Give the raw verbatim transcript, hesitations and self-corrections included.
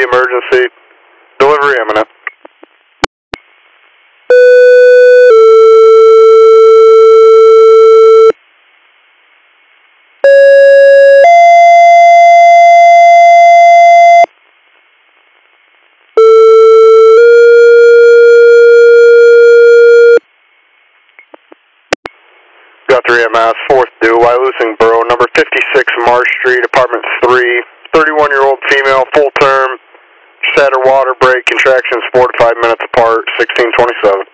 the emergency. Delivery imminent. Got three M S, fourth due, Wyalusing Borough, number fifty-six Marsh Street, apartment three, thirty-one-year-old female, full term, just had her water break, contractions four to five minutes apart, sixteen twenty-seven.